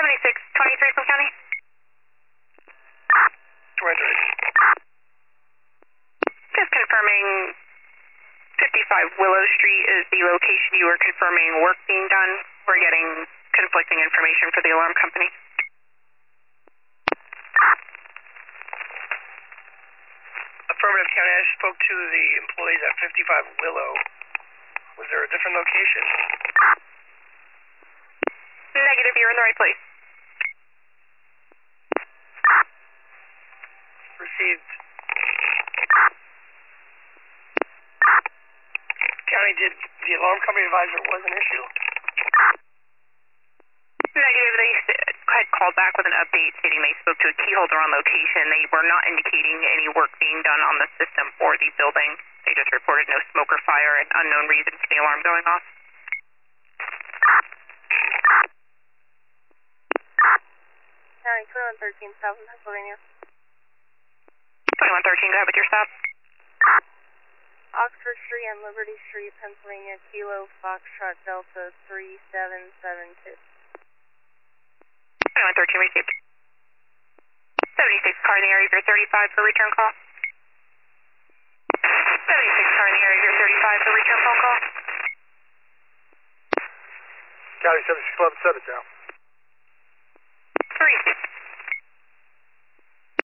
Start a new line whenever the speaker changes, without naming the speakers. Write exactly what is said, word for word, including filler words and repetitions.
seventy-six twenty-three from county.
twenty-three.
Just confirming fifty-five Willow Street is the location you were confirming work being done. We're getting conflicting information for the alarm company.
Affirmative, county. I spoke to the employees at fifty-five Willow. Was there a different location?
Negative, you're in the right place.
Received. County, did the alarm company advise there was an issue?
Negative, they had called back with an update stating they spoke to a key holder on location. They were not indicating any work being done on the system or the building. They just reported no smoke or fire and unknown reason for the alarm going off.
County twenty-one thirteen, South Pennsylvania.
twenty-one thirteen, go ahead with your stop.
Oxford Street and Liberty Street, Pennsylvania, Kilo Foxtrot Delta three seven seven two.
twenty-one thirteen received. seventy-six car in the area of your thirty-five for return call. seventy-six car in the area of your thirty-five for return phone call.
County seventy-six eleven, set it down.
Three six